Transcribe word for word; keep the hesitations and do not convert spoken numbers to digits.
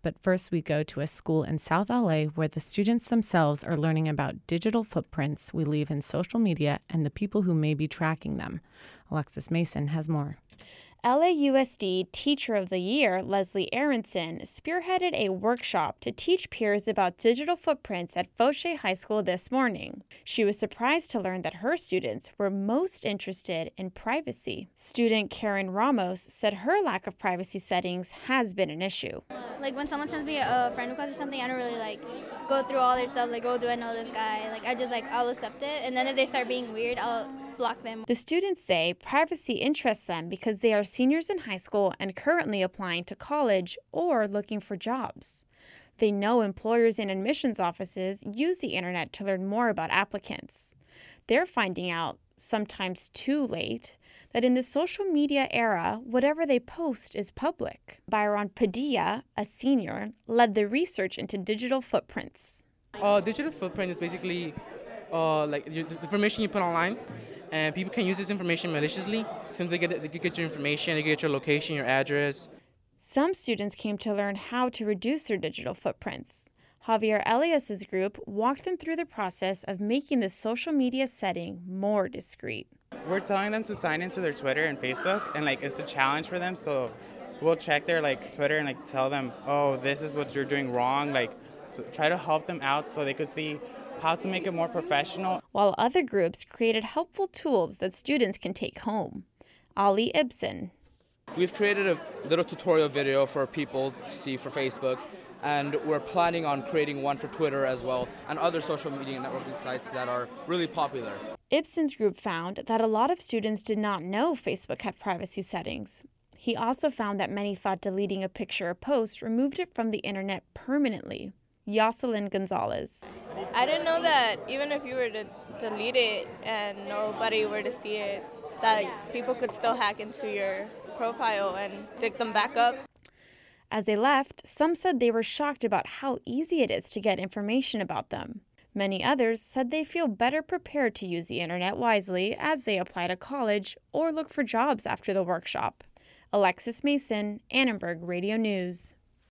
but first we go to a school in South L A where the students themselves are learning about digital footprints we leave in social media and the people who may be tracking them. Alexis Mason has more. L A U S D Teacher of the Year Leslie Aronson spearheaded a workshop to teach peers about digital footprints at Fauché High School this morning. She was surprised to learn that her students were most interested in privacy. Student Karen Ramos said her lack of privacy settings has been an issue. Like when someone sends me a friend request or something, I don't really like go through all their stuff, like, oh, do I know this guy? Like, I just like, I'll accept it. And then if they start being weird, I'll block them. The students say privacy interests them because they are seniors in high school and currently applying to college or looking for jobs. They know employers and admissions offices use the internet to learn more about applicants. They're finding out, sometimes too late, that in the social media era, whatever they post is public. Byron Padilla, a senior, led the research into digital footprints. Uh, digital footprint is basically uh, like the information you put online. And people can use this information maliciously. Since they get, they can get your information, they get your location, your address. Some students came to learn how to reduce their digital footprints. Javier Elias's group walked them through the process of making the social media setting more discreet. We're telling them to sign into their Twitter and Facebook, and like it's a challenge for them. So we'll check their like Twitter and like tell them, oh, this is what you're doing wrong. Like to try to help them out so they could see how to make it more professional. While other groups created helpful tools that students can take home. Ali Ibsen. We've created a little tutorial video for people to see for Facebook, and we're planning on creating one for Twitter as well, and other social media networking sites that are really popular. Ibsen's group found that a lot of students did not know Facebook had privacy settings. He also found that many thought deleting a picture or post removed it from the internet permanently. Yoselin Gonzalez. I didn't know that even if you were to delete it and nobody were to see it, that people could still hack into your profile and dig them back up. As they left, some said they were shocked about how easy it is to get information about them. Many others said they feel better prepared to use the internet wisely as they apply to college or look for jobs after the workshop. Alexis Mason, Annenberg Radio News.